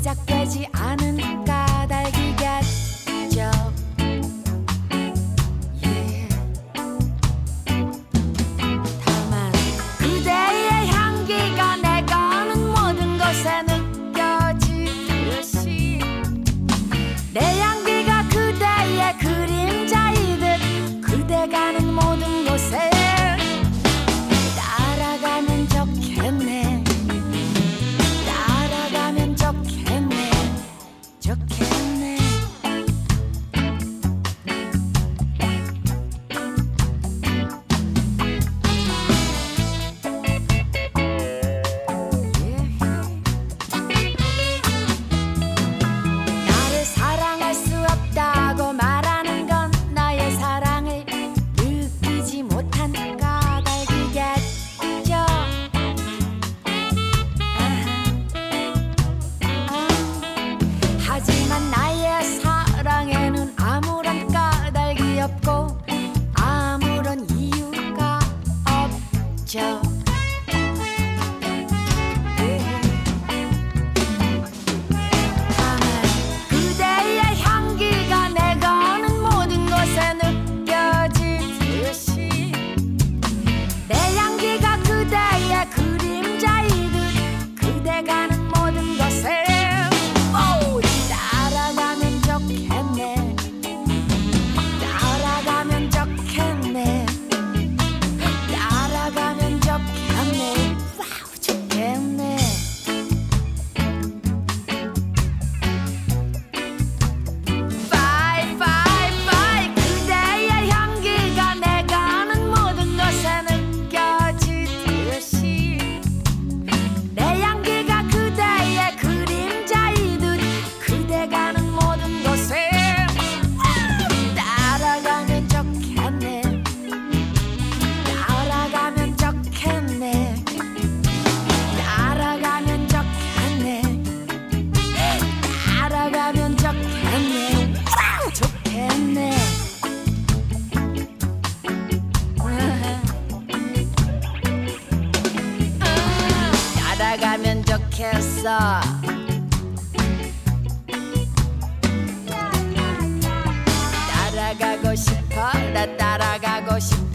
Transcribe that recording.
시작되지 않은 까닭이겠죠. 다만 그대의 향기가 내가 아는 모든 곳에 느껴지듯이 내 향기가 그대의 그림자이듯 그대 가는 모든 곳에 따라가면 좋겠네. 따라가면 좋겠네. 좋겠네. 나를 사랑할 수 없다고 말하는 건 나의 사랑을 느끼지 못한 까닭이겠죠. 하지만 나의 사랑에는 아무런 까닭이 없고 아무런 이유가 없죠. 다만 그대의 향기가 내가 아는 모든 곳에 느껴지듯이 내 향기가 그대의 그림자이듯 그대 가는 모든 곳에 따라가면 좋겠네. 따라가면 좋겠네. 따라가면 좋겠네. 와우, 좋겠네. Bye, bye, bye. 그대의 향기가 내가 아는 모든 곳에 느껴지듯이 내 향기가 그대의 그림자이듯 그대 가는 모든 곳에 따라가면 좋겠네. 따라가면 좋겠네. 따라가면 좋겠네. 따라가면 좋겠네. 좋겠네. 따라가면 좋겠어. 따라가고 싶어. 나 따라가고 싶어.